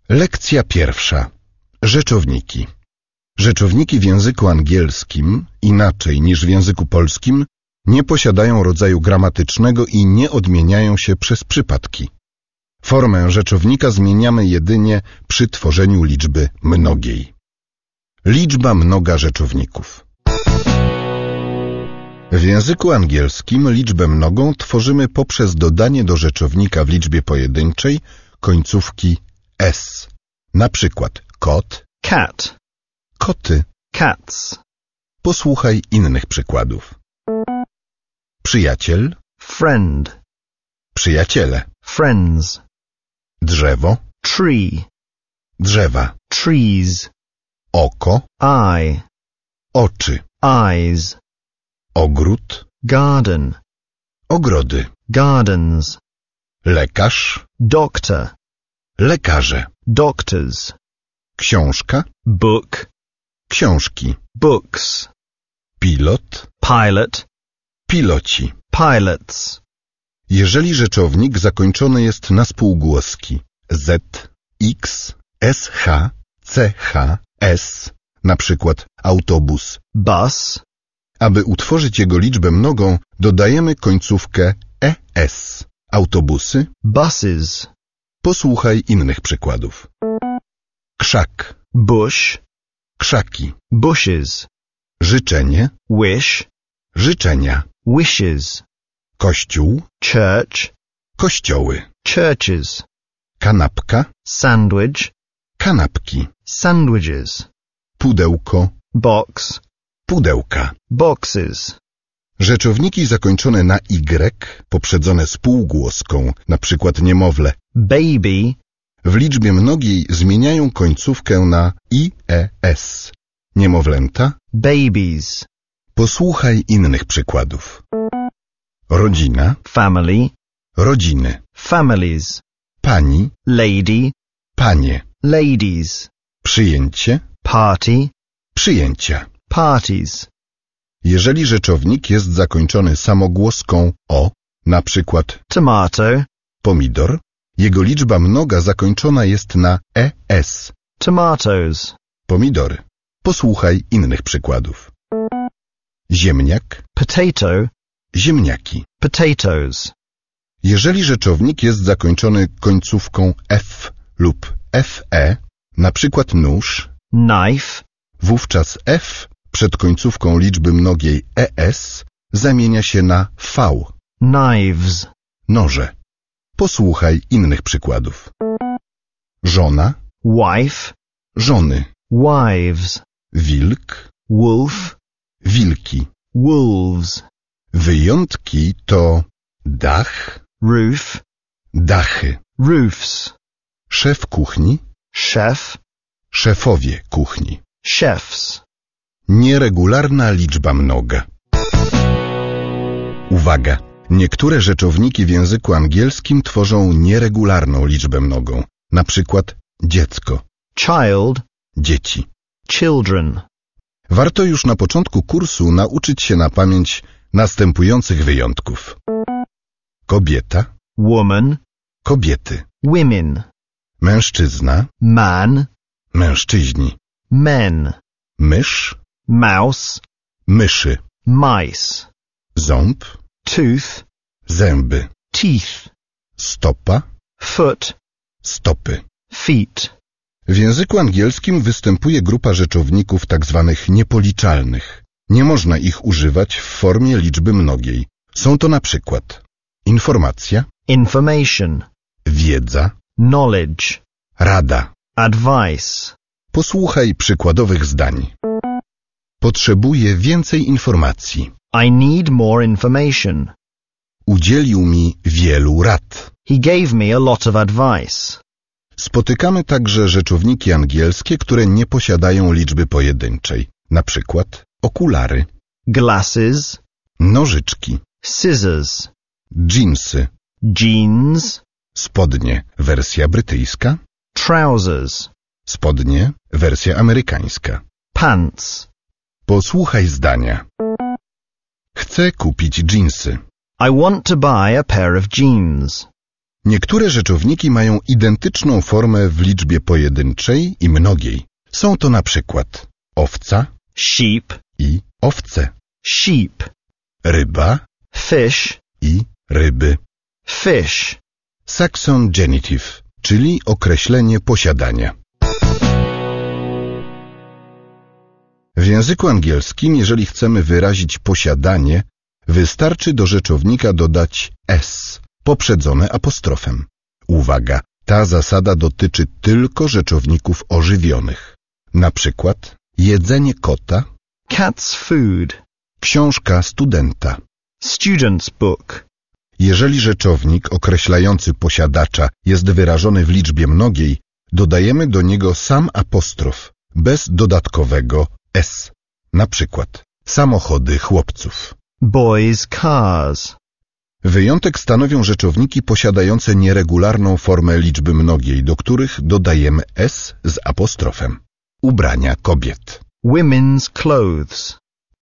Lekcja pierwsza. Rzeczowniki. Rzeczowniki w języku angielskim, inaczej niż w języku polskim, nie posiadają rodzaju gramatycznego i nie odmieniają się przez przypadki. Formę rzeczownika zmieniamy jedynie przy tworzeniu liczby mnogiej. Liczba mnoga rzeczowników. W języku angielskim liczbę mnogą tworzymy poprzez dodanie do rzeczownika w liczbie pojedynczej końcówki s. Na przykład kot, cat, koty. cats, Posłuchaj innych przykładów. Przyjaciel, friend, przyjaciele. friends, Drzewo, tree, drzewa. trees, Oko, eye, oczy. eyes, Ogród, garden, ogrody. gardens, Lekarz, doctor, lekarze. doctors, Książka, book, książki. books, Pilot, pilot, piloci. pilots. Jeżeli rzeczownik zakończony jest na spółgłoski z, x, sh, ch, s, na przykład autobus, Bus, aby utworzyć jego liczbę mnogą, dodajemy końcówkę es. Autobusy. buses, Posłuchaj innych przykładów. Krzak, bush, krzaki. bushes, Życzenie, wish, życzenia. wishes, Kościół, church, kościoły. churches, Kanapka, sandwich, kanapki. sandwiches, Pudełko, box, pudełka. boxes. Rzeczowniki zakończone na y, poprzedzone spółgłoską, na przykład niemowlę, Baby, w liczbie mnogiej zmieniają końcówkę na ies. Niemowlęta. babies, Posłuchaj innych przykładów. Rodzina, family, rodziny. families, Pani, lady, panie. ladies, Przyjęcie, party, przyjęcia. parties. Jeżeli rzeczownik jest zakończony samogłoską o, na przykład Tomato, pomidor, jego liczba mnoga zakończona jest na es. tomatoes, Pomidory. Posłuchaj innych przykładów. Ziemniak, potato, ziemniaki. potatoes. Jeżeli rzeczownik jest zakończony końcówką f lub fe, na przykład nóż, Knife, wówczas f przed końcówką liczby mnogiej es zamienia się na v. knives, Noże. Posłuchaj innych przykładów. Żona, wife, żony. wives, Wilk, wolf, wilki. wolves, Wyjątki to dach, roof, dachy. roofs, Szef kuchni, chef, szefowie kuchni. chefs. Nieregularna liczba mnoga. Uwaga! Niektóre rzeczowniki w języku angielskim tworzą nieregularną liczbę mnogą. Na przykład dziecko, Child, dzieci. children. Warto już na początku kursu nauczyć się na pamięć następujących wyjątków. Kobieta, Woman, kobiety. women. Mężczyzna, Man, mężczyźni. men. Mysz, Mouse, myszy. mice. Ząb, Tooth, zęby. teeth. Stopa, Foot, stopy. feet. W języku angielskim występuje grupa rzeczowników tzw. niepoliczalnych. Nie można ich używać w formie liczby mnogiej. Są to na przykład informacja, Information, wiedza, knowledge, rada. advice. Posłuchaj przykładowych zdań. Potrzebuję więcej informacji. I need more information. Udzielił mi wielu rad. He gave me a lot of advice. Spotykamy także rzeczowniki angielskie, które nie posiadają liczby pojedynczej. Na przykład okulary, Glasses, nożyczki, scissors, dżinsy, jeans, spodnie, wersja brytyjska, trousers, spodnie, wersja amerykańska. pants. Posłuchaj zdania. Chcę kupić dżinsy. I want to buy a pair of jeans. Niektóre rzeczowniki mają identyczną formę w liczbie pojedynczej i mnogiej. Są to na przykład owca sheep, i owce, sheep, ryba fish, i ryby. fish. Saxon genitive, czyli określenie posiadania. W języku angielskim, jeżeli chcemy wyrazić posiadanie, wystarczy do rzeczownika dodać s, poprzedzone apostrofem. Uwaga, ta zasada dotyczy tylko rzeczowników ożywionych. Na przykład jedzenie kota, Cat's food, książka studenta. student's book. Jeżeli rzeczownik określający posiadacza jest wyrażony w liczbie mnogiej, dodajemy do niego sam apostrof, bez dodatkowego s. Na przykład samochody chłopców. Boys' cars. Wyjątek stanowią rzeczowniki posiadające nieregularną formę liczby mnogiej, do których dodajemy s z apostrofem. Ubrania kobiet. Women's clothes.